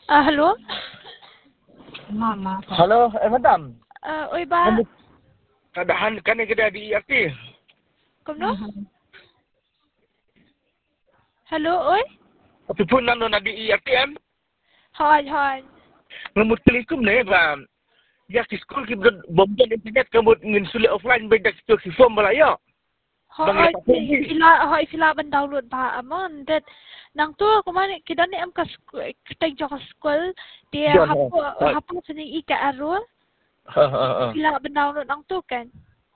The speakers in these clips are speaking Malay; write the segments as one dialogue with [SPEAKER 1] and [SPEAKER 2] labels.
[SPEAKER 1] Halo?
[SPEAKER 2] Mama.
[SPEAKER 3] Halo, madam.
[SPEAKER 1] Oi ba?
[SPEAKER 3] Kadahan kan yang kita di IRT.
[SPEAKER 1] Kumno? Halo, oi?
[SPEAKER 3] Tapi pun nando na di IRT em.
[SPEAKER 1] Hoi.
[SPEAKER 3] Ngamut kelikum na ba. Ya ki school ki bomben internet kamut ngin suli offline ba dak ki form balaya.
[SPEAKER 1] Hoi, fila ban download ba amon that nang tu kuman kita ni am ka kita jok school dia hapo sini ika aro. Fila ban download nang tu kan.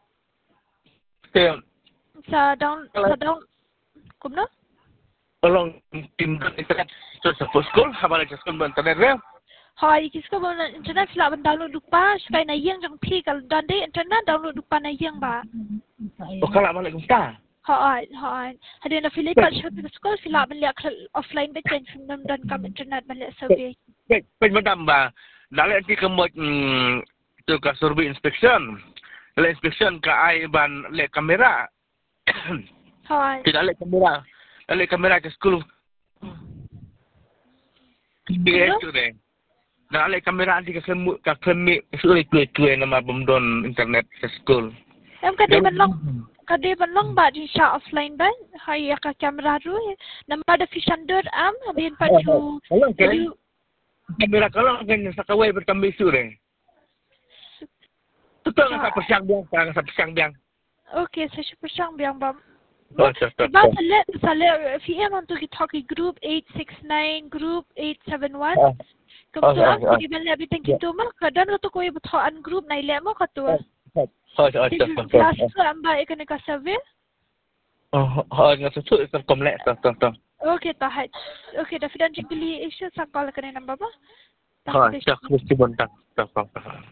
[SPEAKER 1] Sa down kumno?
[SPEAKER 3] Tolong tim internet so sa school habala sa school internet re.
[SPEAKER 1] Hoi, kisko ban internet fila ban download dupa supaya na yang jang pi kal dan de internet download dupa na yang ba.
[SPEAKER 3] O kala balik kumta.
[SPEAKER 1] Hoi. Hadin na fila kat school fila ban liak offline ba chen film dan kam internet ban liak survey.
[SPEAKER 3] Pen madam ba. Dali anti kamot tu ka survey inspection. Le inspection ka ai ban le kamera.
[SPEAKER 1] Hoi.
[SPEAKER 3] Tidak le kamera. Le kamera ke school. Dia tu deh. Nah, le kamera anti ka kemi sulit tuai nama bomdon internet ke school.
[SPEAKER 1] Em kade ban long ba di sha offline ban. Hai ka kamera ru. Nama ada fish under am hadin paju.
[SPEAKER 3] Kamera kalau kan sa kawai bertambah isu deh. Betul nggak sa persiang biang.
[SPEAKER 1] Okay, saya persiang biang ba.
[SPEAKER 3] Oh,
[SPEAKER 1] Ba salle fi em antu ki talkie group 869 group 871. Kebetulan di mana lebih tinggi tu mah kadang tu kau ibu thaan group naik lemo kata. Kelas tu amba ikan ikan survey.
[SPEAKER 3] Nggak sesuai ikan komplek tu.
[SPEAKER 1] Okay, tahat. Okay, dah fidan cikli isu sakal kena nambah ba.
[SPEAKER 3] Cak mesti bontak.